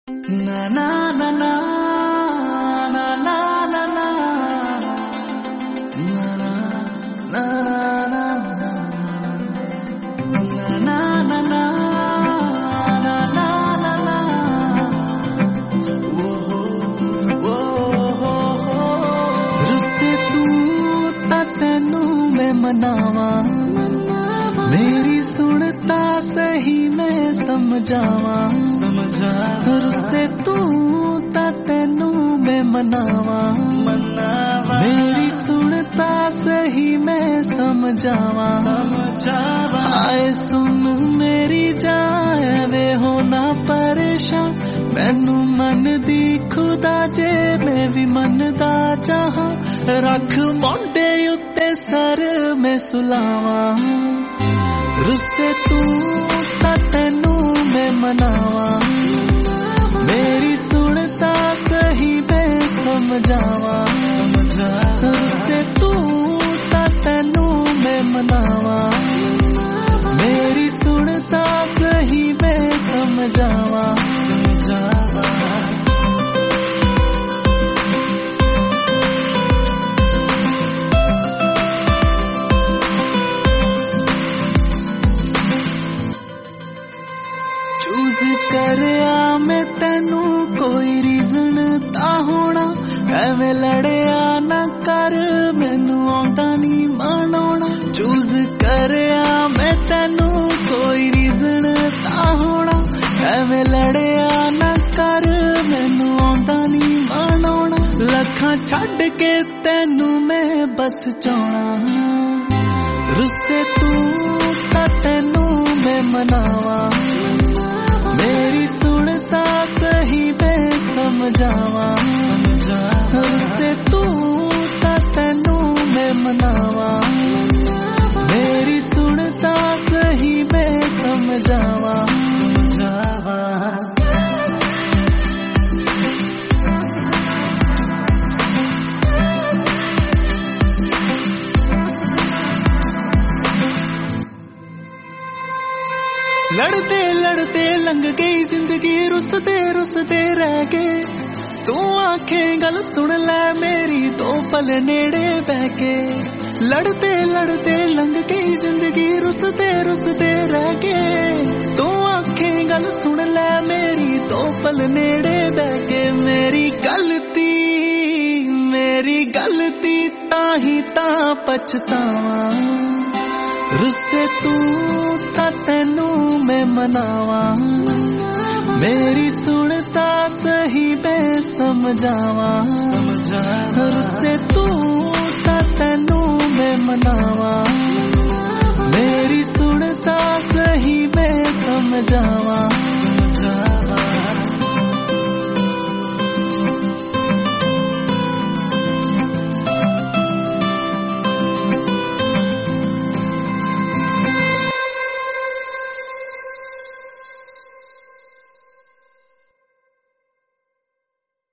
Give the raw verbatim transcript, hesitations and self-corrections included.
ना ना ना ना ना ना ना ना ना ना मनावा मेरी सुनता सही मैं समझावा समझा रुस्से तू ता तेनू मैं मनावा मनावा मेरी सुनता सही मैं समझावा समझावा आए सुन मेरी जाए वे होना परेशान मैनू मन दी खुदा जे मैं भी मन दा चाहां रख मोंडे उत्ते सर मैं सुलावा रुस्से तू ता तेनू मैं मनावा मेरी सुनता सही मैं समझावा रुस्से तू ता तेनू मैं मनावा मेरी सुनता सही मैं समझावा समझावा चूज करया मैं तेनू कोई रीजन ता होना एवें लड़िया ना कर मैनू आंदा नी मनाउणा चूज करया मैं तेनू कोई रीजन ता होना एवें लड़िया ना कर मैनू आंदा नी मनाउणा लखां छड्ड के तेनू मैं बस चाहना रुस्से तू ता तेनू मैं मनावा मेरी सुनता सही मैं समझावा रुस्से तू ता तेनू मैं मनावा मेरी सुनता सही मैं समझावा समझावा लड़ते लड़ते लंघ गई जिंदगी रुसते रुसते रह गए तू आंखें गल सुन ले मेरी दो पल नेड़े बह के लड़ते लड़ते लंघ गई जिंदगी रुसते रुसते रह गए तू आंखें गल सुन ले मेरी दो पल नेड़े बह के मेरी गलती मेरी गलती ताही ता पछतावा रुस्से तू ता तेनू मैं मनावा मेरी सुनता सही मैं समझावा समझा रुस्से तू